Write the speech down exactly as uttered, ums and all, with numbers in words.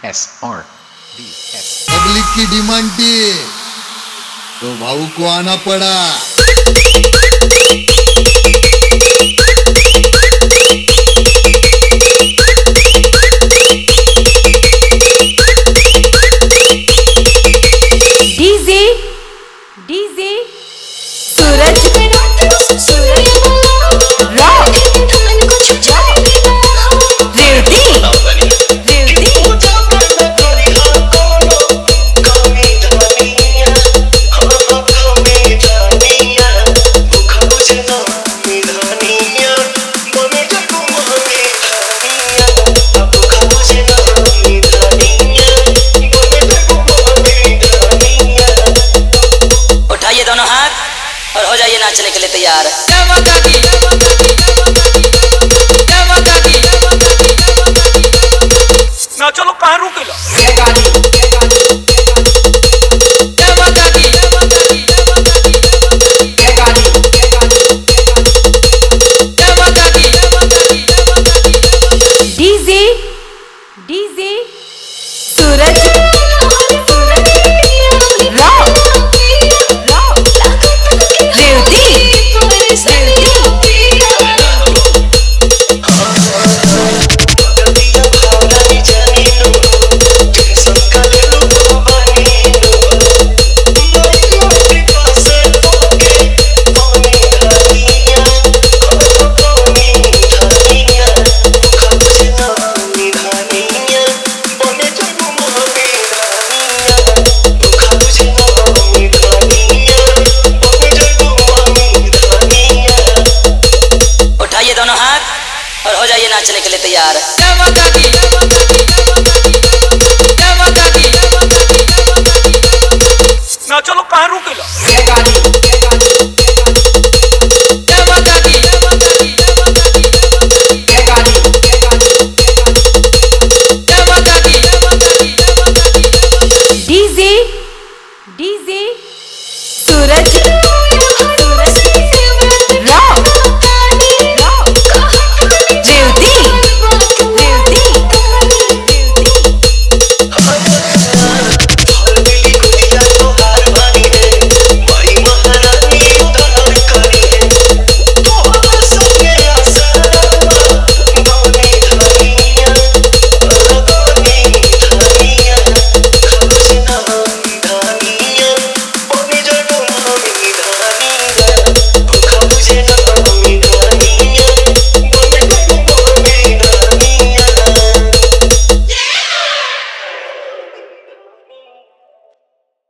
S R D S. Public की demand थी तो भाऊ को आना पड़ा। DJ DJ Suraj Suraj rock Revati Revati उठाइए दोनों हाथ और हो जाइए नाचने के लिए तैयार। ना चलो कहाँ रुकेला? DJ DJ Suraj Suraj rock rock Revati Revati उठाइए दोनों हाथ और हो जाइए नाचने के लिए तैयार।